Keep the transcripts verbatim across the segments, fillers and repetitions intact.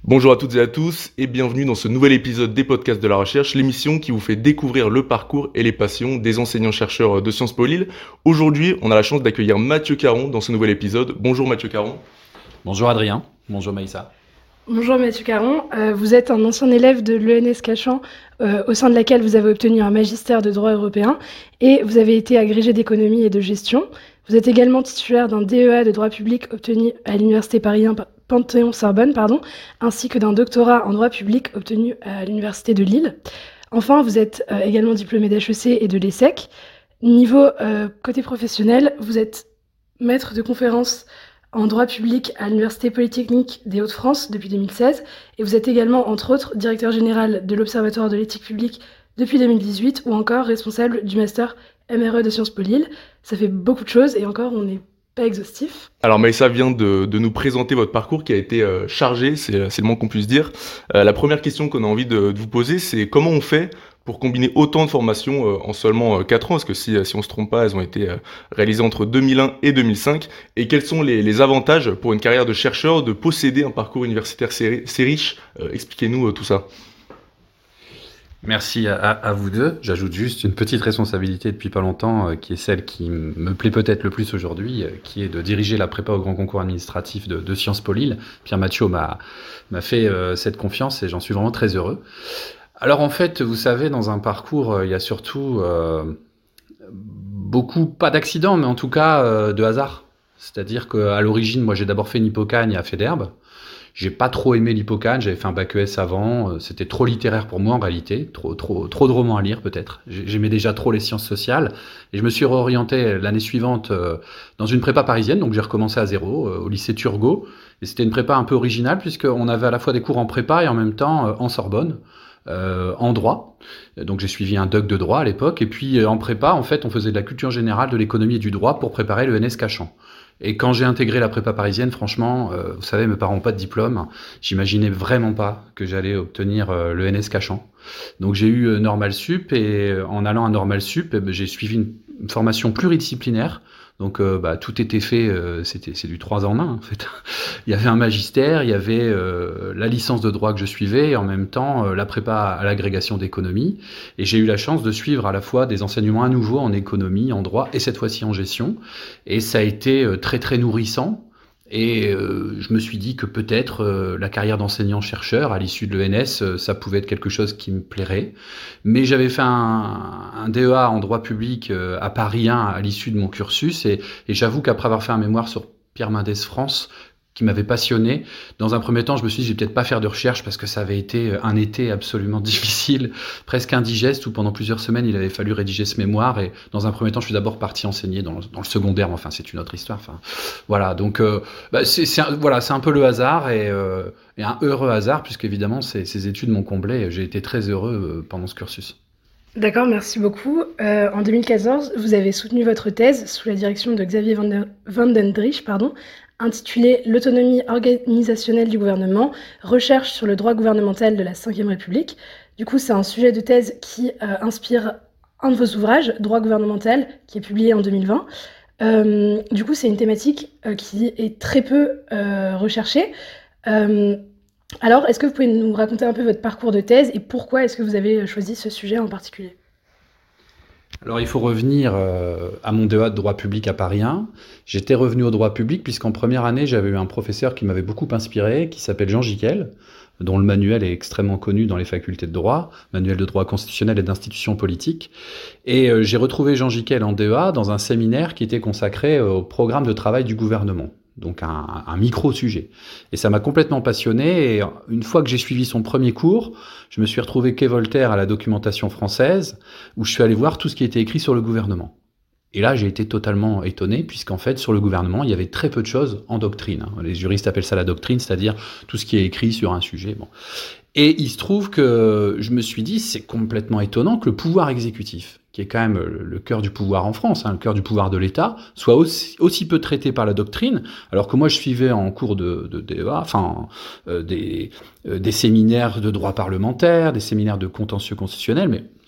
Bonjour à toutes et à tous et bienvenue dans ce nouvel épisode des podcasts de la recherche, l'émission qui vous fait découvrir le parcours et les passions des enseignants-chercheurs de Sciences Po Lille. Aujourd'hui, on a la chance d'accueillir Mathieu Caron dans ce nouvel épisode. Bonjour Mathieu Caron. Bonjour Adrien, bonjour Maïssa. Bonjour Mathieu Caron, euh, vous êtes un ancien élève de l'E N S Cachan, euh, au sein de laquelle vous avez obtenu un magistère de droit européen et vous avez été agrégé d'économie et de gestion. Vous êtes également titulaire d'un D E A de droit public obtenu à l'Université Paris un Panthéon-Sorbonne, pardon, ainsi que d'un doctorat en droit public obtenu à l'Université de Lille. Enfin, vous êtes euh, également diplômé d'H E C et de l'E S S E C. Niveau euh, côté professionnel, vous êtes maître de conférences en droit public à l'Université Polytechnique des Hauts-de-France depuis deux mille seize et vous êtes également, entre autres, directeur général de l'Observatoire de l'éthique publique depuis deux mille dix-huit ou encore responsable du master M R E de Sciences Po Lille. Ça fait beaucoup de choses et encore, on n'est pas exhaustif. Alors Maïssa vient de, de nous présenter votre parcours qui a été euh, chargé, c'est, c'est le moins qu'on puisse dire. Euh, la première question qu'on a envie de, de vous poser, c'est comment on fait pour combiner autant de formations euh, en seulement euh, quatre ans, parce que si, si on se trompe pas, elles ont été euh, réalisées entre deux mille un et deux mille cinq, et quels sont les, les avantages pour une carrière de chercheur de posséder un parcours universitaire si, si riche. euh, Expliquez-nous euh, tout ça. Merci à, à vous deux. J'ajoute juste une petite responsabilité depuis pas longtemps, euh, qui est celle qui me plaît peut-être le plus aujourd'hui, euh, qui est de diriger la prépa au grand concours administratif de, de Sciences Po Lille. Pierre Mathieu m'a, m'a fait euh, cette confiance et j'en suis vraiment très heureux. Alors en fait, vous savez, dans un parcours, euh, il y a surtout euh, beaucoup, pas d'accidents, mais en tout cas euh, de hasard. C'est-à-dire qu'à l'origine, moi j'ai d'abord fait une hypocagne à Fédherbe. J'ai pas trop aimé l'hypocagne, j'avais fait un bac E S avant, c'était trop littéraire pour moi en réalité, trop trop trop de romans à lire peut-être. J'aimais déjà trop les sciences sociales et je me suis réorienté l'année suivante dans une prépa parisienne, donc j'ai recommencé à zéro au lycée Turgot et c'était une prépa un peu originale puisqu'on avait à la fois des cours en prépa et en même temps en Sorbonne. Euh, en droit, donc j'ai suivi un doc de droit à l'époque, et puis euh, en prépa, en fait, on faisait de la culture générale, de l'économie et du droit pour préparer le E N S Cachan. Et quand j'ai intégré la prépa parisienne, franchement, euh, vous savez, mes parents n'ont pas de diplôme, j'imaginais vraiment pas que j'allais obtenir euh, le E N S Cachan. Donc j'ai eu euh, Normal Sup, et euh, en allant à Normal Sup, eh ben, j'ai suivi une, une formation pluridisciplinaire. Donc euh, bah, tout était fait, euh, c'était, c'est du trois en un en fait. Il y avait un magistère, il y avait euh, la licence de droit que je suivais et en même temps euh, la prépa à l'agrégation d'économie. Et j'ai eu la chance de suivre à la fois des enseignements à nouveau en économie, en droit et cette fois-ci en gestion. Et ça a été euh, très très nourrissant. Et euh, je me suis dit que peut-être euh, la carrière d'enseignant-chercheur à l'issue de l'E N S, euh, ça pouvait être quelque chose qui me plairait. Mais j'avais fait un, un D E A en droit public euh, à Paris un à l'issue de mon cursus. Et, et j'avoue qu'après avoir fait un mémoire sur Pierre Mendès France, qui m'avait passionné, dans un premier temps, je me suis dit, je vais peut-être pas faire de recherche parce que ça avait été un été absolument difficile, presque indigeste, où pendant plusieurs semaines, il avait fallu rédiger ce mémoire. Et dans un premier temps, je suis d'abord parti enseigner dans le, dans le secondaire. Enfin, c'est une autre histoire. Enfin, voilà. Donc, euh, bah, c'est, c'est, un, voilà, c'est un peu le hasard et, euh, et un heureux hasard, puisqu'évidemment, ces, ces études m'ont comblé. J'ai été très heureux euh, pendant ce cursus. D'accord, merci beaucoup. Euh, en deux mille quatorze, vous avez soutenu votre thèse sous la direction de Xavier Van, der, Van den Driesch, pardon, intitulée « L'autonomie organisationnelle du gouvernement, recherche sur le droit gouvernemental de la cinquième République ». Du coup, c'est un sujet de thèse qui euh, inspire un de vos ouvrages, « Droit gouvernemental », qui est publié en deux mille vingt. Euh, du coup, c'est une thématique euh, qui est très peu euh, recherchée. Euh, alors, est-ce que vous pouvez nous raconter un peu votre parcours de thèse et pourquoi est-ce que vous avez choisi ce sujet en particulier ? Alors, il faut revenir euh, à mon D E A de droit public à Paris un. J'étais revenu au droit public puisqu'en première année, j'avais eu un professeur qui m'avait beaucoup inspiré, qui s'appelle Jean Gicquel, dont le manuel est extrêmement connu dans les facultés de droit, manuel de droit constitutionnel et d'institutions politiques. Et euh, j'ai retrouvé Jean Gicquel en D E A dans un séminaire qui était consacré au programme de travail du gouvernement. Donc un, un micro-sujet. Et ça m'a complètement passionné, et une fois que j'ai suivi son premier cours, je me suis retrouvé quai Voltaire à la documentation française, où je suis allé voir tout ce qui était écrit sur le gouvernement. Et là, j'ai été totalement étonné, puisqu'en fait, sur le gouvernement, il y avait très peu de choses en doctrine. Les juristes appellent ça la doctrine, c'est-à-dire tout ce qui est écrit sur un sujet. Bon. Et il se trouve que je me suis dit, c'est complètement étonnant que le pouvoir exécutif, qui est quand même le cœur du pouvoir en France, hein, le cœur du pouvoir de l'État, soit aussi, aussi peu traité par la doctrine, alors que moi je suivais en cours de, de D E A, enfin euh, des, euh, des séminaires de droit parlementaire, des séminaires de contentieux constitutionnel, mais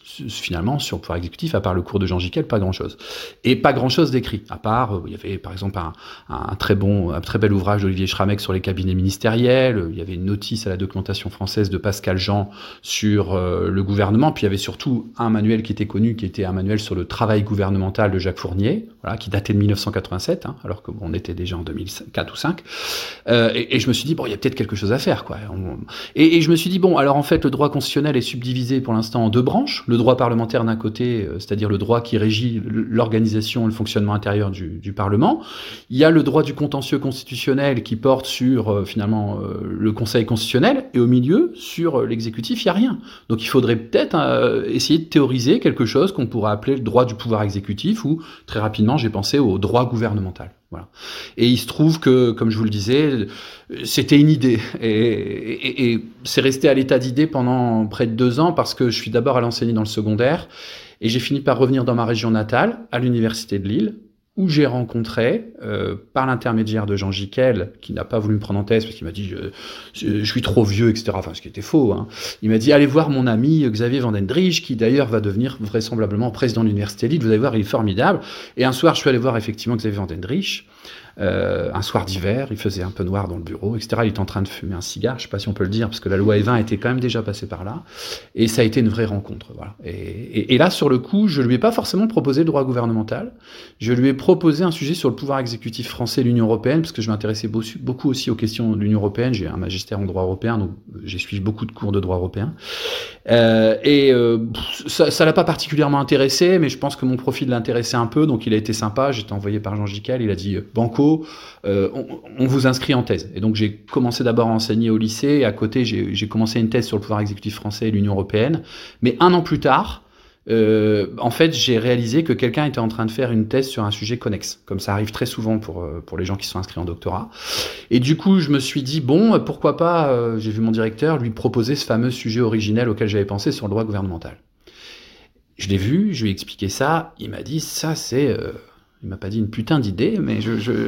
finalement, sur le pouvoir exécutif, à part le cours de Jean Gicquel, pas grand-chose. Et pas grand-chose d'écrit, à part, euh, il y avait par exemple un, un, très bon, un très bel ouvrage d'Olivier Schrammeck sur les cabinets ministériels, il y avait une notice à la documentation française de Pascal Jean sur euh, le gouvernement, puis il y avait surtout un manuel qui était connu, qui était un manuel sur le travail gouvernemental de Jacques Fournier, voilà, qui datait de mille neuf cent quatre-vingt-sept, hein, alors qu'on était déjà en deux mille quatre ou deux mille cinq. Euh, et, et je me suis dit, bon, il y a peut-être quelque chose à faire, quoi. On, et, et je me suis dit, bon, alors en fait, le droit constitutionnel est subdivisé pour l'instant en deux branches. Le droit parlementaire d'un côté, euh, c'est-à-dire le droit qui régit l'organisation et le fonctionnement intérieur du, du Parlement. Il y a le droit du contentieux constitutionnel qui porte sur, euh, finalement, euh, le Conseil constitutionnel. Et au milieu, sur euh, l'exécutif, il n'y a rien. Donc il faudrait peut-être euh, essayer de théoriser quelque chose qu'on pourrait appeler le droit du pouvoir exécutif, ou très rapidement, j'ai pensé au droit gouvernemental. Voilà. Et il se trouve que, comme je vous le disais, c'était une idée. Et, et, et c'est resté à l'état d'idée pendant près de deux ans parce que je suis d'abord allé enseigner dans le secondaire et j'ai fini par revenir dans ma région natale, à l'université de Lille, où j'ai rencontré, euh, par l'intermédiaire de Jean Gicquel, qui n'a pas voulu me prendre en thèse parce qu'il m'a dit je, je, je suis trop vieux, et cetera. Enfin, ce qui était faux. Hein. Il m'a dit allez voir mon ami Xavier Van den Driesch, qui d'ailleurs va devenir vraisemblablement président de l'université de Lille. Vous allez voir, il est formidable. Et un soir, je suis allé voir effectivement Xavier Van den Driesch. Euh, un soir d'hiver, il faisait un peu noir dans le bureau, et cetera. Il était en train de fumer un cigare, je ne sais pas si on peut le dire, parce que la loi Evin était quand même déjà passée par là, et ça a été une vraie rencontre. Voilà. Et, et, et là, sur le coup, je ne lui ai pas forcément proposé le droit gouvernemental, je lui ai proposé un sujet sur le pouvoir exécutif français et l'Union européenne, parce que je m'intéressais beaucoup aussi aux questions de l'Union européenne, j'ai un magistère en droit européen, donc j'ai suivi beaucoup de cours de droit européen, euh, et euh, ça ne l'a pas particulièrement intéressé, mais je pense que mon profil l'intéressait un peu, donc il a été sympa, j'étais envoyé par Jean Gicquel, il a dit « Banco, Euh, on, on vous inscrit en thèse. » Et donc j'ai commencé d'abord à enseigner au lycée, et à côté j'ai, j'ai commencé une thèse sur le pouvoir exécutif français et l'Union européenne. Mais un an plus tard, euh, en fait, j'ai réalisé que quelqu'un était en train de faire une thèse sur un sujet connexe, comme ça arrive très souvent pour, pour les gens qui sont inscrits en doctorat. Et du coup, je me suis dit, bon, pourquoi pas, euh, j'ai vu mon directeur lui proposer ce fameux sujet originel auquel j'avais pensé sur le droit gouvernemental. Je l'ai vu, je lui ai expliqué ça, il m'a dit, ça c'est... Euh, Il m'a pas dit une putain d'idée, mais je, je...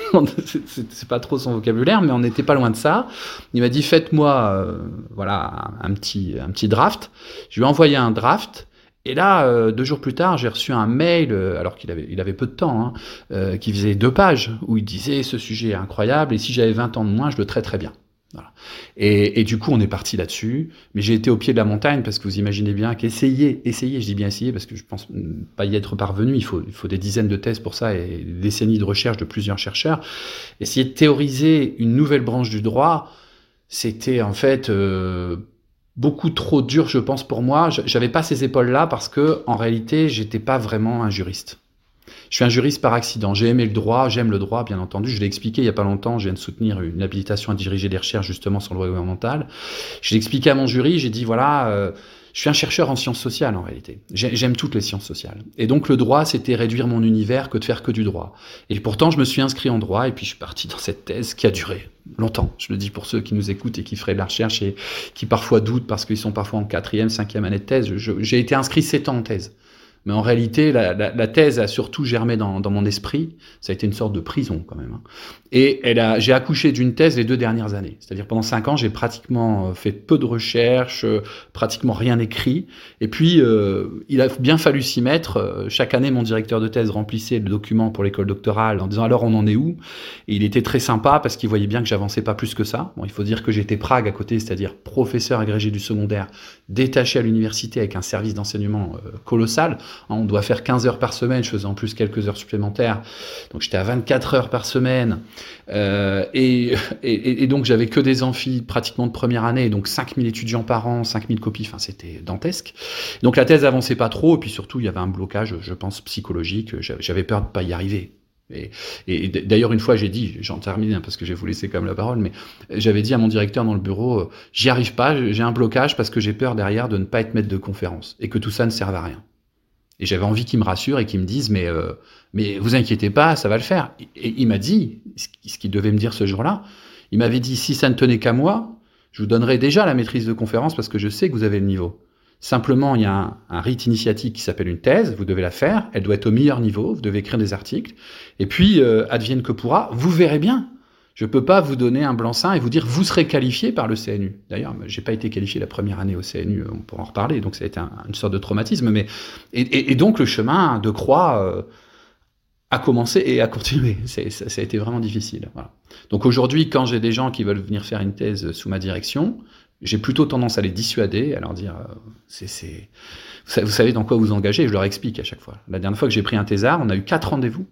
c'est, c'est pas trop son vocabulaire, mais on n'était pas loin de ça. Il m'a dit faites-moi euh, voilà un petit un petit draft. Je lui ai envoyé un draft. Et là, euh, deux jours plus tard, j'ai reçu un mail, euh, alors qu'il avait, il avait peu de temps, hein, euh, qui faisait deux pages, où il disait ce sujet est incroyable et si j'avais vingt ans de moins, je le traiterais bien. Voilà. Et, et du coup, on est parti là-dessus. Mais j'ai été au pied de la montagne parce que vous imaginez bien qu'essayer, essayer, je dis bien essayer parce que je pense pas y être parvenu. Il faut, il faut des dizaines de thèses pour ça et des décennies de recherche de plusieurs chercheurs. Essayer de théoriser une nouvelle branche du droit, c'était en fait euh, beaucoup trop dur, je pense, pour moi. J'avais pas ces épaules-là parce que en réalité, j'étais pas vraiment un juriste. Je suis un juriste par accident. J'ai aimé le droit, j'aime le droit, bien entendu. Je l'ai expliqué il n'y a pas longtemps. Je viens de soutenir une habilitation à diriger des recherches justement sur le droit gouvernemental. Je l'ai expliqué à mon jury. J'ai dit voilà, euh, je suis un chercheur en sciences sociales en réalité. J'aime toutes les sciences sociales. Et donc le droit, c'était réduire mon univers que de faire que du droit. Et pourtant, je me suis inscrit en droit et puis je suis parti dans cette thèse qui a duré longtemps. Je le dis pour ceux qui nous écoutent et qui feraient de la recherche et qui parfois doutent parce qu'ils sont parfois en quatrième, cinquième année de thèse. Je, j'ai été inscrit sept ans en thèse. Mais en réalité, la, la, la thèse a surtout germé dans, dans mon esprit. Ça a été une sorte de prison quand même. Hein. Et elle a, j'ai accouché d'une thèse les deux dernières années. C'est-à-dire pendant cinq ans, j'ai pratiquement fait peu de recherches, pratiquement rien écrit. Et puis, euh, il a bien fallu s'y mettre. Chaque année, mon directeur de thèse remplissait le document pour l'école doctorale en disant alors on en est où ? Et il était très sympa parce qu'il voyait bien que j'avançais pas plus que ça. Bon, il faut dire que j'étais Prague à côté, c'est-à-dire professeur agrégé du secondaire, détaché à l'université avec un service d'enseignement euh, colossal. On doit faire quinze heures par semaine, je faisais en plus quelques heures supplémentaires, donc j'étais à vingt-quatre heures par semaine, euh, et, et, et donc j'avais que des amphis pratiquement de première année, donc cinq mille étudiants par an, cinq mille copies, enfin c'était dantesque. Donc la thèse avançait pas trop, et puis surtout il y avait un blocage, je pense, psychologique, j'avais peur de pas y arriver. Et, et d'ailleurs une fois j'ai dit, j'en termine parce que je vais vous laisser quand même la parole, mais j'avais dit à mon directeur dans le bureau, euh, j'y arrive pas, j'ai un blocage parce que j'ai peur derrière de ne pas être maître de conférence, et que tout ça ne serve à rien. Et j'avais envie qu'ils me rassurent et qu'ils me disent mais, euh, mais vous inquiétez pas, ça va le faire. Et il m'a dit, ce qu'il devait me dire ce jour-là, il m'avait dit si ça ne tenait qu'à moi, je vous donnerais déjà la maîtrise de conférence parce que je sais que vous avez le niveau. Simplement, il y a un, un rite initiatique qui s'appelle une thèse, vous devez la faire, elle doit être au meilleur niveau, vous devez écrire des articles, et puis, euh, advienne que pourra, vous verrez bien. Je ne peux pas vous donner un blanc-seing et vous dire vous serez qualifié par le C N U. D'ailleurs, je n'ai pas été qualifié la première année au C N U, on pourra en reparler, donc ça a été un, une sorte de traumatisme. Mais, et, et, et donc le chemin de croix euh, a commencé et a continué. C'est, ça, ça a été vraiment difficile. Voilà. Donc aujourd'hui, quand j'ai des gens qui veulent venir faire une thèse sous ma direction, j'ai plutôt tendance à les dissuader, à leur dire euh, c'est, c'est... vous savez dans quoi vous engagez, et je leur explique à chaque fois. La dernière fois que j'ai pris un thésard, on a eu quatre rendez-vous.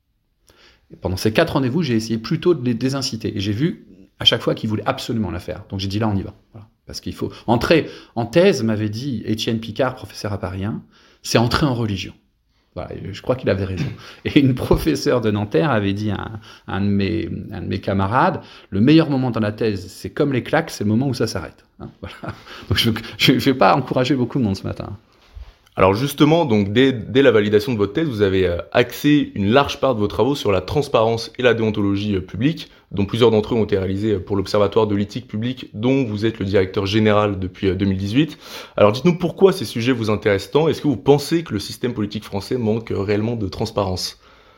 Et pendant ces quatre rendez-vous, j'ai essayé plutôt de les désinciter. Et j'ai vu à chaque fois qu'ils voulaient absolument la faire. Donc j'ai dit là, on y va. Voilà. Parce qu'il faut entrer en thèse, m'avait dit Étienne Picard, professeur à Paris un, c'est entrer en religion. Voilà, je crois qu'il avait raison. Et une professeure de Nanterre avait dit à un, à un, de mes, un de mes camarades, le meilleur moment dans la thèse, c'est comme les claques, c'est le moment où ça s'arrête. Hein, voilà. Donc je ne vais pas encourager beaucoup de monde ce matin. Alors justement, donc dès, dès la validation de votre thèse, vous avez euh, axé une large part de vos travaux sur la transparence et la déontologie euh, publique, dont plusieurs d'entre eux ont été réalisés pour l'Observatoire de l'éthique publique, dont vous êtes le directeur général depuis euh, deux mille dix-huit. Alors dites-nous pourquoi ces sujets vous intéressent tant. Est-ce que vous pensez que le système politique français manque euh, réellement de transparence ?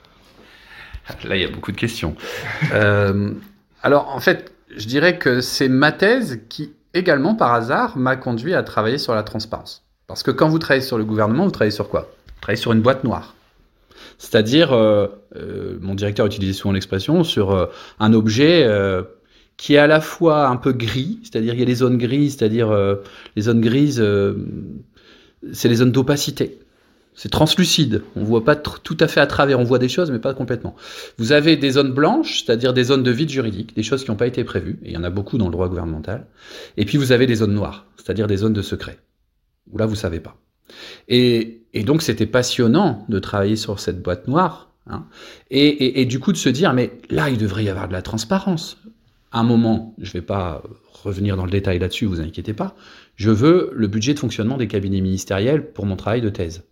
Là, il y a beaucoup de questions. euh, alors en fait, je dirais que c'est ma thèse qui, également par hasard, m'a conduit à travailler sur la transparence. Parce que quand vous travaillez sur le gouvernement, vous travaillez sur quoi ? Vous travaillez sur une boîte noire. C'est-à-dire, euh, euh, mon directeur utilisait souvent l'expression, sur euh, un objet euh, qui est à la fois un peu gris, c'est-à-dire il y a les zones grises, c'est-à-dire euh, les zones grises, euh, c'est les zones d'opacité. C'est translucide, on ne voit pas tr- tout à fait à travers, on voit des choses mais pas complètement. Vous avez des zones blanches, c'est-à-dire des zones de vide juridique, des choses qui n'ont pas été prévues, et il y en a beaucoup dans le droit gouvernemental. Et puis vous avez des zones noires, c'est-à-dire des zones de secret. Où là, vous ne savez pas. Et, et donc, c'était passionnant de travailler sur cette boîte noire. Hein, et, et, et du coup, de se dire, mais là, il devrait y avoir de la transparence. À un moment, je ne vais pas revenir dans le détail là-dessus, vous inquiétez pas, je veux le budget de fonctionnement des cabinets ministériels pour mon travail de thèse.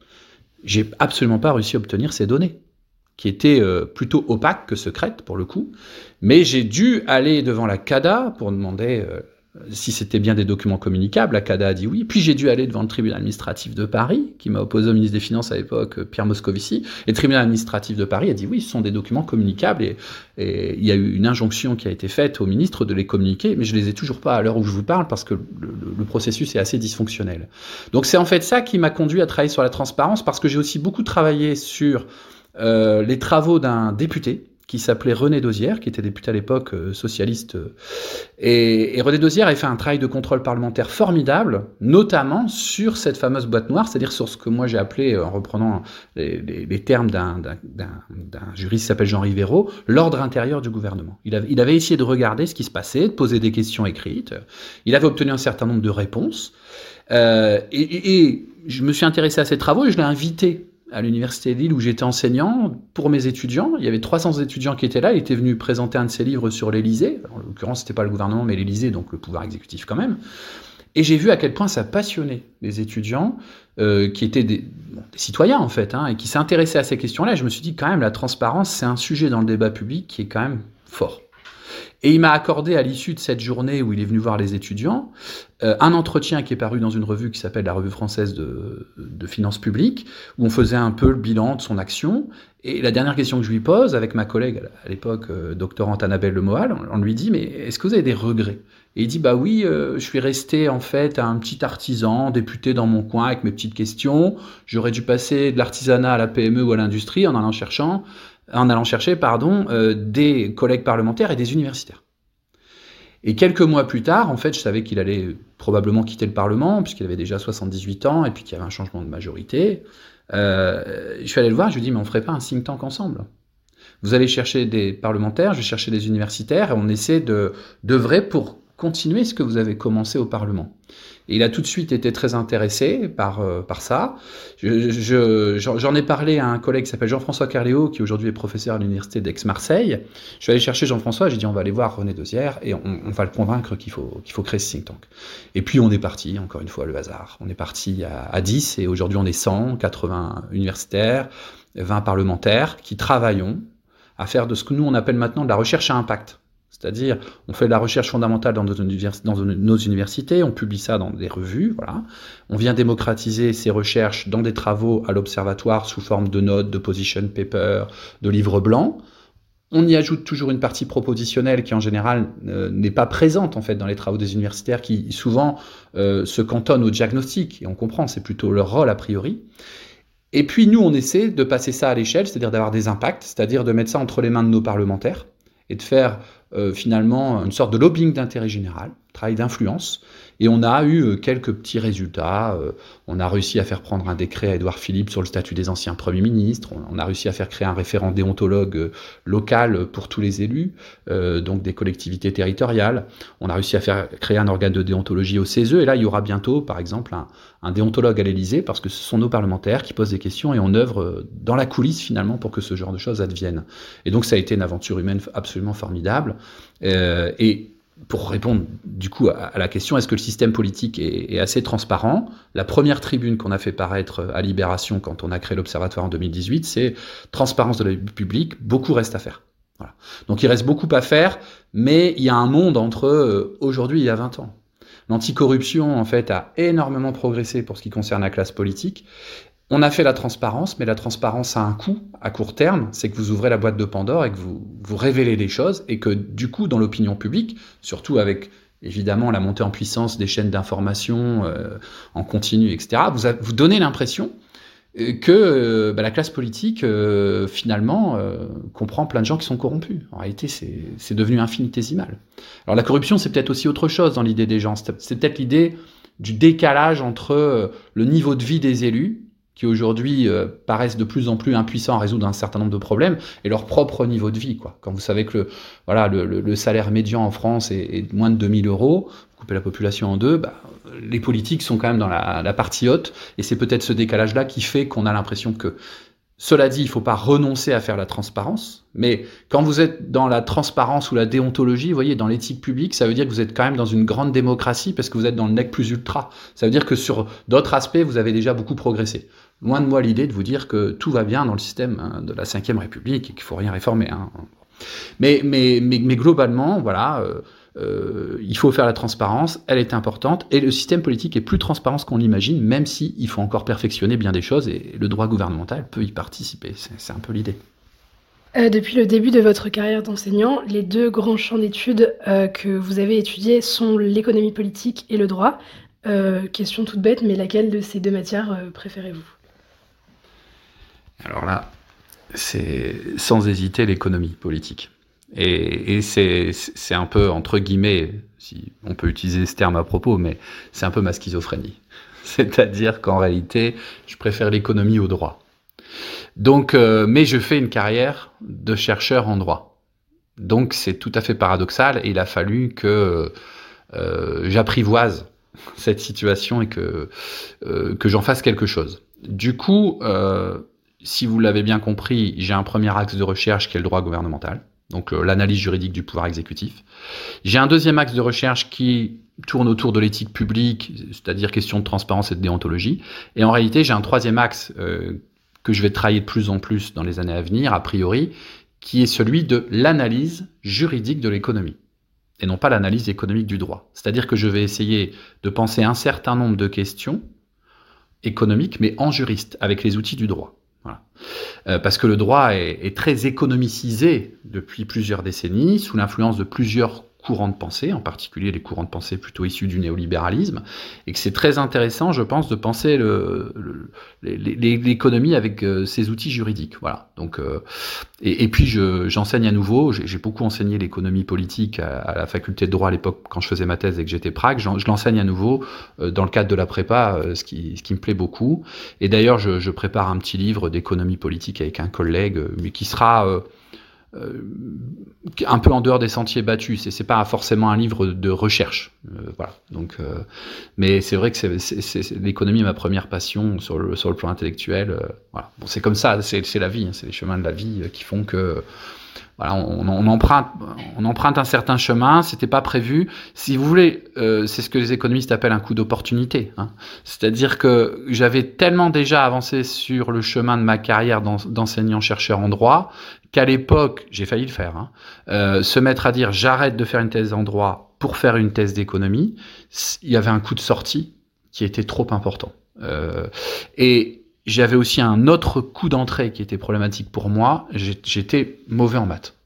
J'ai absolument pas réussi à obtenir ces données, qui étaient euh, plutôt opaques que secrètes, pour le coup. Mais j'ai dû aller devant la CADA pour demander... Euh, si c'était bien des documents communicables, la CADA a dit oui. Puis j'ai dû aller devant le tribunal administratif de Paris, qui m'a opposé au ministre des Finances à l'époque, Pierre Moscovici. Et le tribunal administratif de Paris a dit oui, ce sont des documents communicables. Et, et il y a eu une injonction qui a été faite au ministre de les communiquer, mais je les ai toujours pas à l'heure où je vous parle, parce que le, le, le processus est assez dysfonctionnel. Donc c'est en fait ça qui m'a conduit à travailler sur la transparence, parce que j'ai aussi beaucoup travaillé sur euh, les travaux d'un député, qui s'appelait René Dosière, qui était député à l'époque euh, socialiste. Euh, et, et René Dosière a fait un travail de contrôle parlementaire formidable, notamment sur cette fameuse boîte noire, c'est-à-dire sur ce que moi j'ai appelé, en reprenant les, les, les termes d'un, d'un, d'un, d'un juriste qui s'appelle Jean Rivero, l'ordre intérieur du gouvernement. Il avait, il avait essayé de regarder ce qui se passait, de poser des questions écrites. Il avait obtenu un certain nombre de réponses. Euh, et, et, et je me suis intéressé à ces travaux et je l'ai invité à l'université de Lille où j'étais enseignant pour mes étudiants. Il y avait trois cents étudiants qui étaient là. Il était venu présenter un de ses livres sur l'Élysée. En l'occurrence, c'était pas le gouvernement, mais l'Élysée, donc le pouvoir exécutif quand même. Et j'ai vu à quel point ça passionnait les étudiants euh, qui étaient des, bon, des citoyens en fait, hein, et qui s'intéressaient à ces questions-là. Et je me suis dit quand même, la transparence, c'est un sujet dans le débat public qui est quand même fort. Et il m'a accordé, à l'issue de cette journée où il est venu voir les étudiants, euh, un entretien qui est paru dans une revue qui s'appelle la Revue française de, de finances publiques, où on faisait un peu le bilan de son action. Et la dernière question que je lui pose, avec ma collègue à l'époque, euh, doctorante Annabelle Lemoal, on, on lui dit « Mais est-ce que vous avez des regrets ?» Et il dit « Bah oui, euh, je suis resté en fait un petit artisan, député dans mon coin avec mes petites questions. J'aurais dû passer de l'artisanat à la P M E ou à l'industrie en allant cherchant. » en allant chercher pardon, euh, des collègues parlementaires et des universitaires. Et quelques mois plus tard, en fait, je savais qu'il allait probablement quitter le Parlement, puisqu'il avait déjà soixante-dix-huit ans, et puis qu'il y avait un changement de majorité. Euh, je suis allé le voir, je lui ai dit, mais on ne ferait pas un think tank ensemble ? Vous allez chercher des parlementaires, je vais chercher des universitaires, et on essaie de, d'œuvrer pour continuer ce que vous avez commencé au Parlement. Et il a tout de suite été très intéressé par, euh, par ça. Je, je, j'en ai parlé à un collègue qui s'appelle Jean-François Carléo, qui aujourd'hui est professeur à l'université d'Aix-Marseille. Je suis allé chercher Jean-François, j'ai dit on va aller voir René Dosière et on, on va le convaincre qu'il faut, qu'il faut créer ce think tank. Et puis on est parti, encore une fois le hasard. On est parti à, à dix et aujourd'hui on est cent, quatre-vingts universitaires, vingt parlementaires qui travaillons à faire de ce que nous on appelle maintenant de la recherche à impact. C'est-à-dire, on fait de la recherche fondamentale dans nos, univers- dans nos universités, on publie ça dans des revues, voilà. On vient démocratiser ces recherches dans des travaux à l'Observatoire sous forme de notes, de position paper, de livres blancs. On y ajoute toujours une partie propositionnelle qui, en général, euh, n'est pas présente en fait dans les travaux des universitaires, qui souvent euh, se cantonnent au diagnostic. Et on comprend, c'est plutôt leur rôle a priori. Et puis nous, on essaie de passer ça à l'échelle, c'est-à-dire d'avoir des impacts, c'est-à-dire de mettre ça entre les mains de nos parlementaires et de faire euh, finalement une sorte de lobbying d'intérêt général, travail d'influence. Et on a eu quelques petits résultats. On a réussi à faire prendre un décret à Édouard Philippe sur le statut des anciens premiers ministres. On a réussi à faire créer un référent déontologue local pour tous les élus, euh, donc des collectivités territoriales. On a réussi à faire créer un organe de déontologie au C E S E. Et là, il y aura bientôt, par exemple, un, un déontologue à l'Élysée, parce que ce sont nos parlementaires qui posent des questions et on œuvre dans la coulisse, finalement, pour que ce genre de choses adviennent. Et donc, ça a été une aventure humaine absolument formidable. Euh, et Pour répondre du coup à la question, est-ce que le système politique est, est assez transparent ? La première tribune qu'on a fait paraître à Libération quand on a créé l'Observatoire en deux mille dix-huit, c'est transparence de la vie publique, beaucoup reste à faire. Voilà. Donc il reste beaucoup à faire, mais il y a un monde entre euh, aujourd'hui et il y a vingt ans. L'anticorruption, en fait, a énormément progressé pour ce qui concerne la classe politique. On a fait la transparence, mais la transparence a un coût à court terme, c'est que vous ouvrez la boîte de Pandore et que vous, vous révélez des choses, et que du coup, dans l'opinion publique, surtout avec évidemment la montée en puissance des chaînes d'information euh, en continu, et cetera, vous, a, vous donnez l'impression que euh, bah, la classe politique, euh, finalement, euh, comprend plein de gens qui sont corrompus. En réalité, c'est, c'est devenu infinitésimal. Alors la corruption, c'est peut-être aussi autre chose dans l'idée des gens. C'est, c'est peut-être l'idée du décalage entre euh, le niveau de vie des élus, qui aujourd'hui euh, paraissent de plus en plus impuissants à résoudre un certain nombre de problèmes, et leur propre niveau de vie, quoi. Quand vous savez que le, voilà, le, le, le salaire médian en France est, est de moins de deux mille euros, vous coupez la population en deux, bah, les politiques sont quand même dans la, la partie haute, et c'est peut-être ce décalage-là qui fait qu'on a l'impression que, cela dit, il ne faut pas renoncer à faire la transparence, mais quand vous êtes dans la transparence ou la déontologie, vous voyez, dans l'éthique publique, ça veut dire que vous êtes quand même dans une grande démocratie, parce que vous êtes dans le nec plus ultra. Ça veut dire que sur d'autres aspects, vous avez déjà beaucoup progressé. Loin de moi l'idée de vous dire que tout va bien dans le système de la cinquième République et qu'il ne faut rien réformer. Hein. Mais, mais, mais, mais globalement, voilà, euh, euh, il faut faire la transparence, elle est importante, et le système politique est plus transparent qu'on l'imagine, même s'il faut encore perfectionner bien des choses, et le droit gouvernemental peut y participer. C'est, c'est un peu l'idée. Euh, depuis le début de votre carrière d'enseignant, les deux grands champs d'études euh, que vous avez étudiés sont l'économie politique et le droit. Euh, question toute bête, mais laquelle de ces deux matières euh, préférez-vous ? Alors là, c'est sans hésiter l'économie politique. Et, et c'est, c'est un peu, entre guillemets, si on peut utiliser ce terme à propos, mais c'est un peu ma schizophrénie. C'est-à-dire qu'en réalité, je préfère l'économie au droit. Donc, euh, mais je fais une carrière de chercheur en droit. Donc c'est tout à fait paradoxal, et il a fallu que euh, j'apprivoise cette situation et que, euh, que j'en fasse quelque chose. Du coup, euh, si vous l'avez bien compris, j'ai un premier axe de recherche qui est le droit gouvernemental, donc euh, l'analyse juridique du pouvoir exécutif. J'ai un deuxième axe de recherche qui tourne autour de l'éthique publique, c'est-à-dire question de transparence et de déontologie. Et en réalité, j'ai un troisième axe euh, que je vais travailler de plus en plus dans les années à venir, a priori, qui est celui de l'analyse juridique de l'économie, et non pas l'analyse économique du droit. C'est-à-dire que je vais essayer de penser un certain nombre de questions économiques, mais en juriste, avec les outils du droit. Voilà. Euh, parce que le droit est, est très économicisé depuis plusieurs décennies, sous l'influence de plusieurs courants de pensée, en particulier les courants de pensée plutôt issus du néolibéralisme, et que c'est très intéressant, je pense, de penser le, le, les, l'économie avec euh, ses outils juridiques. Voilà. Donc, euh, et, et puis je, j'enseigne à nouveau, j'ai, j'ai beaucoup enseigné l'économie politique à, à la faculté de droit à l'époque quand je faisais ma thèse et que j'étais prac, je l'enseigne à nouveau euh, dans le cadre de la prépa, euh, ce, qui, ce qui me plaît beaucoup. Et d'ailleurs, je, je prépare un petit livre d'économie politique avec un collègue, euh, mais qui sera... Euh, Euh, un peu en dehors des sentiers battus. C'est, c'est pas forcément un livre de recherche, euh, voilà. Donc, euh, mais c'est vrai que c'est, c'est, c'est, l'économie est ma première passion sur le sur le plan intellectuel. Euh, voilà. Bon, c'est comme ça, c'est, c'est la vie, hein, c'est les chemins de la vie qui font que voilà, on, on emprunte, on emprunte un certain chemin. C'était pas prévu. Si vous voulez, euh, c'est ce que les économistes appellent un coup d'opportunité. Hein. C'est-à-dire que j'avais tellement déjà avancé sur le chemin de ma carrière d'enseignant-chercheur en droit qu'à l'époque, j'ai failli le faire, hein, euh, se mettre à dire j'arrête de faire une thèse en droit pour faire une thèse d'économie, il y avait un coup de sortie qui était trop important. Euh, et j'avais aussi un autre coup d'entrée qui était problématique pour moi, j'étais mauvais en maths.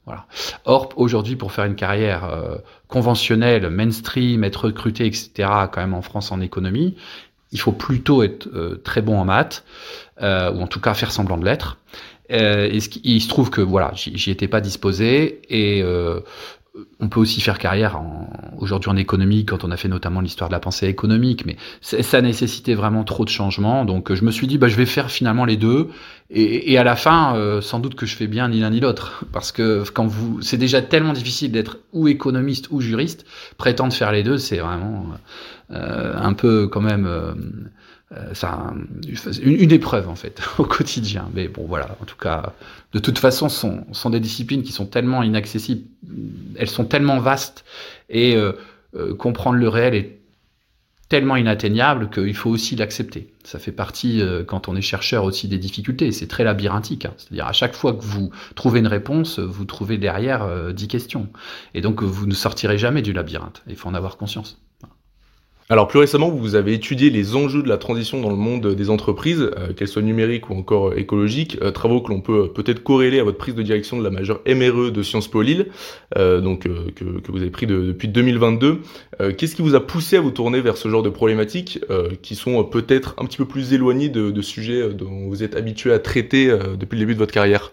Voilà. Or, aujourd'hui, pour faire une carrière euh, conventionnelle, mainstream, être recruté, et cetera, quand même en France en économie, il faut plutôt être euh, très bon en maths, euh, ou en tout cas faire semblant de l'être. Euh, et ce qui, il se trouve que voilà, j'y, j'y étais pas disposé, et euh, on peut aussi faire carrière en, aujourd'hui en économie, quand on a fait notamment l'histoire de la pensée économique, mais ça nécessitait vraiment trop de changements. Donc je me suis dit, bah, je vais faire finalement les deux. Et, et à la fin, euh, sans doute que je fais bien ni l'un ni l'autre. Parce que quand vous, c'est déjà tellement difficile d'être ou économiste ou juriste, prétendre faire les deux, c'est vraiment euh, un peu quand même... Euh, Euh, ça, une, une épreuve en fait au quotidien. Mais bon, voilà. En tout cas, de toute façon, sont sont des disciplines qui sont tellement inaccessibles, elles sont tellement vastes, et euh, euh, comprendre le réel est tellement inatteignable qu'il faut aussi l'accepter. Ça fait partie, euh, quand on est chercheur, aussi des difficultés. C'est très labyrinthique. Hein. C'est-à-dire, à chaque fois que vous trouvez une réponse, vous trouvez derrière euh, dix questions. Et donc, vous ne sortirez jamais du labyrinthe. Il faut en avoir conscience. Alors plus récemment, vous avez étudié les enjeux de la transition dans le monde des entreprises, euh, qu'elles soient numériques ou encore euh, écologiques, euh, travaux que l'on peut euh, peut-être corréler à votre prise de direction de la majeure M R E de Sciences Po Lille, euh, donc euh, que, que vous avez pris de, depuis deux mille vingt-deux. Euh, qu'est-ce qui vous a poussé à vous tourner vers ce genre de problématiques euh, qui sont euh, peut-être un petit peu plus éloignées de, de sujets euh, dont vous êtes habitué à traiter euh, depuis le début de votre carrière?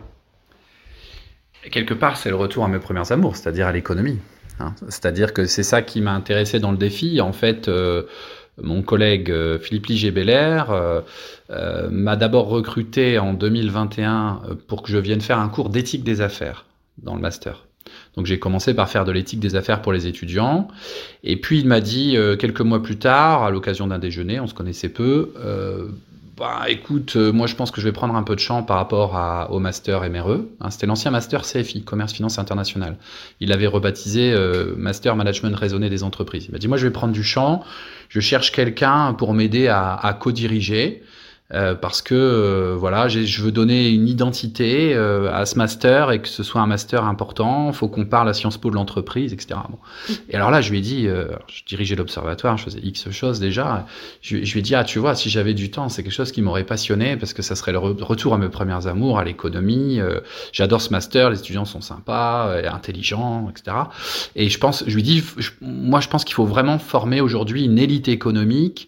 Quelque part, c'est le retour à mes premiers amours, c'est-à-dire à l'économie. Hein. C'est-à-dire que c'est ça qui m'a intéressé dans le défi. En fait, euh, mon collègue euh, Philippe Ligier-Belair euh, euh, m'a d'abord recruté en deux mille vingt et un pour que je vienne faire un cours d'éthique des affaires dans le master. Donc j'ai commencé par faire de l'éthique des affaires pour les étudiants. Et puis il m'a dit, euh, quelques mois plus tard, à l'occasion d'un déjeuner, on se connaissait peu, euh, bah écoute, euh, moi je pense que je vais prendre un peu de champ par rapport à, au master M R E. Hein, c'était l'ancien master C F I, Commerce Finance International. Il l'avait rebaptisé euh, Master Management Raisonné des entreprises. Il m'a dit, moi je vais prendre du champ, je cherche quelqu'un pour m'aider à, à co-diriger. Euh, parce que euh, voilà, j'ai, je veux donner une identité euh, à ce master, et que ce soit un master important. Il faut qu'on parle à Sciences Po de l'entreprise, et cetera. Bon. Et alors là, je lui ai dit, euh, je dirigeais l'observatoire, je faisais X choses déjà. Je, je lui ai dit, ah, tu vois, si j'avais du temps, c'est quelque chose qui m'aurait passionné, parce que ça serait le re- retour à mes premiers amours, à l'économie. Euh, j'adore ce master, les étudiants sont sympas, euh, intelligents, et cetera. Et je pense, je lui dis, je, moi, je pense qu'il faut vraiment former aujourd'hui une élite économique.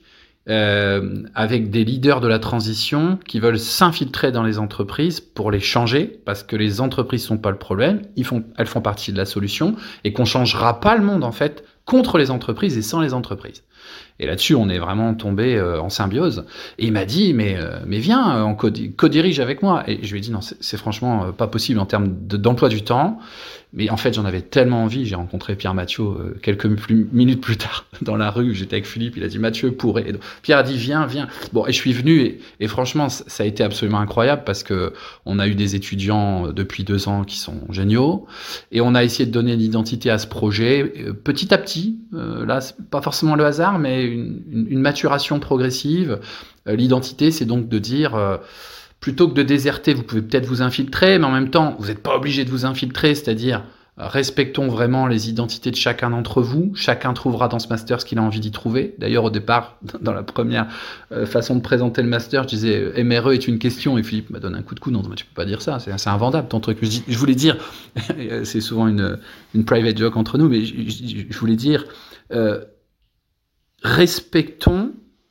Euh, avec des leaders de la transition qui veulent s'infiltrer dans les entreprises pour les changer, parce que les entreprises sont pas le problème, ils font, elles font partie de la solution, et qu'on changera pas le monde en fait contre les entreprises et sans les entreprises. Et là-dessus, on est vraiment tombé euh, en symbiose. Et il m'a dit, mais, euh, mais viens, on co-dirige avec moi. Et je lui ai dit, non, c'est, c'est franchement euh, pas possible en termes de, d'emploi du temps. Mais en fait, j'en avais tellement envie. J'ai rencontré Pierre Mathieu euh, quelques plus, minutes plus tard dans la rue. J'étais avec Philippe. Il a dit, Mathieu pourrait. Et donc, Pierre a dit, viens, viens. Bon, et je suis venu. Et, et franchement, ça a été absolument incroyable, parce que on a eu des étudiants depuis deux ans qui sont géniaux. Et on a essayé de donner une identité à ce projet euh, petit à petit. Euh, là, c'est pas forcément le hasard, mais une, une, une maturation progressive. Euh, l'identité, c'est donc de dire... Euh, plutôt que de déserter, vous pouvez peut-être vous infiltrer, mais en même temps, vous n'êtes pas obligé de vous infiltrer, c'est-à-dire euh, respectons vraiment les identités de chacun d'entre vous. Chacun trouvera dans ce master ce qu'il a envie d'y trouver. D'ailleurs, au départ, dans la première euh, façon de présenter le master, je disais « M R E est une question », et Philippe m'a donné un coup de coude. « Non, tu peux pas dire ça, c'est, c'est invendable ton truc. » Je, je voulais dire, c'est souvent une, une private joke entre nous, mais je, je, je voulais dire, euh, respectons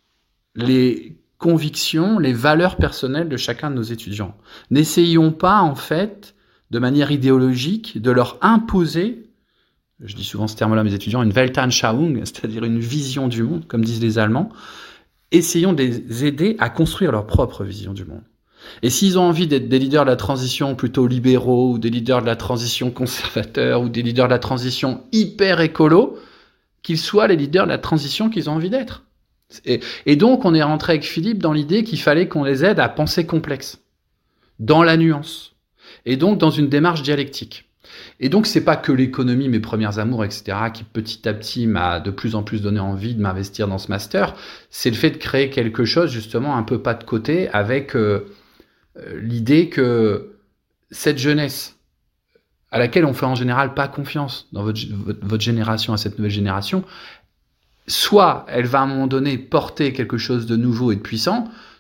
les convictions, les valeurs personnelles de chacun de nos étudiants. N'essayons pas, en fait, de manière idéologique, de leur imposer, je dis souvent ce terme-là à mes étudiants, une Weltanschauung, c'est-à-dire une vision du monde, comme disent les Allemands. Essayons de les aider à construire leur propre vision du monde. Et s'ils ont envie d'être des leaders de la transition plutôt libéraux, ou des leaders de la transition conservateurs, ou des leaders de la transition hyper écolo, qu'ils soient les leaders de la transition qu'ils ont envie d'être. Et, et donc, on est rentré avec Philippe dans l'idée qu'il fallait qu'on les aide à penser complexe, dans la nuance, et donc dans une démarche dialectique. Et donc, c'est pas que l'économie, mes premiers amours, et cetera, qui petit à petit m'a de plus en plus donné envie de m'investir dans ce master, c'est le fait de créer quelque chose, justement, un peu pas de côté, avec euh, l'idée que cette jeunesse, à laquelle on fait en général pas confiance dans votre, votre, votre génération, à cette nouvelle génération, soit elle va à un moment donné porter quelque chose de nouveau et de puissant,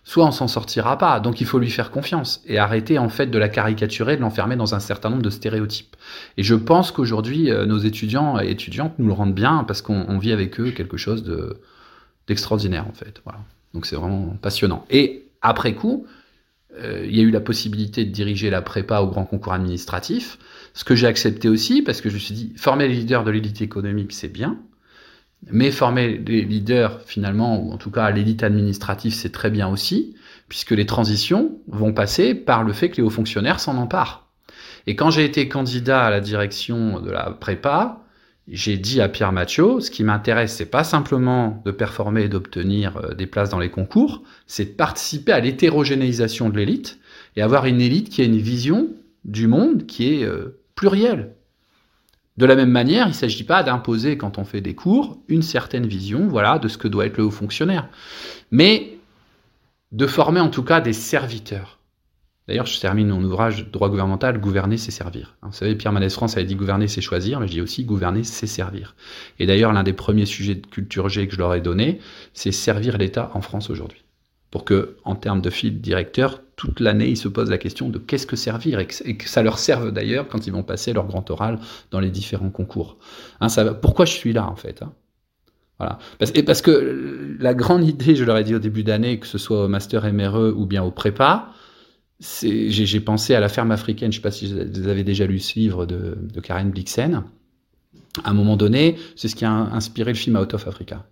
soit on s'en sortira pas. Donc il faut lui faire confiance et arrêter en fait de la caricaturer, de l'enfermer dans un certain nombre de stéréotypes. Et je pense qu'aujourd'hui, euh, nos étudiants et étudiantes nous le rendent bien parce qu'on on vit avec eux quelque chose de, d'extraordinaire en fait. Voilà. Donc c'est vraiment passionnant. Et après coup, euh, il y a eu la possibilité de diriger la prépa au grand concours administratif, ce que j'ai accepté aussi parce que je me suis dit, former les leaders de l'élite économique, c'est bien. Mais former les leaders, finalement, ou en tout cas l'élite administrative, c'est très bien aussi, puisque les transitions vont passer par le fait que les hauts fonctionnaires s'en emparent. Et quand j'ai été candidat à la direction de la prépa, j'ai dit à Pierre Mathiot, ce qui m'intéresse, c'est pas simplement de performer et d'obtenir des places dans les concours, c'est de participer à l'hétérogénéisation de l'élite et avoir une élite qui a une vision du monde qui est euh, plurielle. De la même manière, il ne s'agit pas d'imposer, quand on fait des cours, une certaine vision, voilà, de ce que doit être le haut fonctionnaire. Mais de former en tout cas des serviteurs. D'ailleurs, je termine mon ouvrage « Droit gouvernemental, gouverner, c'est servir ». Vous savez, Pierre Mendès France avait dit « gouverner, c'est choisir », mais je dis aussi « gouverner, c'est servir ». Et d'ailleurs, l'un des premiers sujets de culture G que je leur ai donné, c'est servir l'État en France aujourd'hui. Pour que, en termes de fil directeur, toute l'année, ils se posent la question de qu'est-ce que servir et que, et que ça leur serve d'ailleurs quand ils vont passer leur grand oral dans les différents concours. Hein, ça, pourquoi je suis là, en fait, hein, voilà. Parce, et parce que la grande idée, je leur ai dit au début d'année, que ce soit au master M R E ou bien au prépa, c'est, j'ai, j'ai pensé à la ferme africaine. Je ne sais pas si vous avez déjà lu ce livre de, de Karen Blixen. À un moment donné, c'est ce qui a inspiré le film Out of Africa.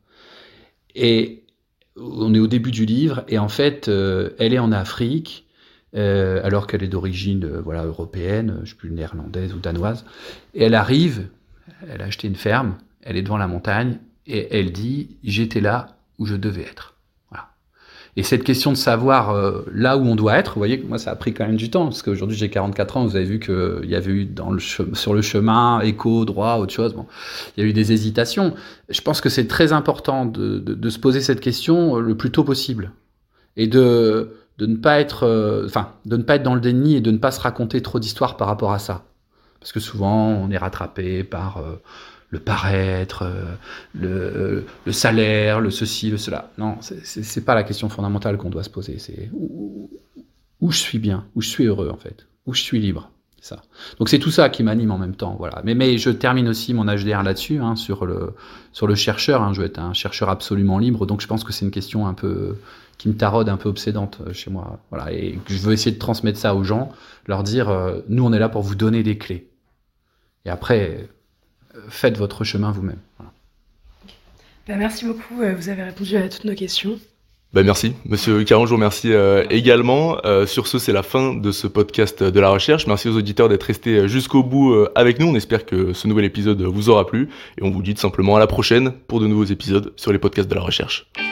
Et on est au début du livre, et en fait, euh, elle est en Afrique, euh, alors qu'elle est d'origine euh, voilà, européenne, je ne sais plus, néerlandaise ou danoise, et elle arrive, elle a acheté une ferme, elle est devant la montagne, et elle dit « j'étais là où je devais être ». Voilà. Et cette question de savoir euh, là où on doit être, vous voyez que moi ça a pris quand même du temps, parce qu'aujourd'hui j'ai quarante-quatre ans, vous avez vu qu'il y avait eu dans le che- sur le chemin, éco, droit, autre chose, bon, il y a eu des hésitations. Je pense que c'est très important de, de, de se poser cette question le plus tôt possible, et de, de, ne pas être, euh, enfin, de ne pas être dans le déni et de ne pas se raconter trop d'histoires par rapport à ça. Parce que souvent on est rattrapé par... Euh, le paraître, le, le salaire, le ceci, le cela. Non, c'est, c'est, c'est pas la question fondamentale qu'on doit se poser. C'est où, où je suis bien, où je suis heureux en fait, où je suis libre. C'est ça. Donc c'est tout ça qui m'anime en même temps. Voilà. Mais, mais je termine aussi mon H D R là-dessus, hein, sur, le, sur le chercheur. Hein. Je veux être un chercheur absolument libre, donc je pense que c'est une question un peu qui me taraude, un peu obsédante chez moi. Voilà. Et je veux essayer de transmettre ça aux gens, leur dire, euh, nous on est là pour vous donner des clés. Et après... faites votre chemin vous-même. Voilà. Ben, merci beaucoup, vous avez répondu à toutes nos questions. Ben merci, Monsieur Caron, je vous remercie euh, également. Euh, sur ce, c'est la fin de ce podcast de la recherche. Merci aux auditeurs d'être restés jusqu'au bout euh, avec nous. On espère que ce nouvel épisode vous aura plu et on vous dit tout simplement à la prochaine pour de nouveaux épisodes sur les podcasts de la recherche.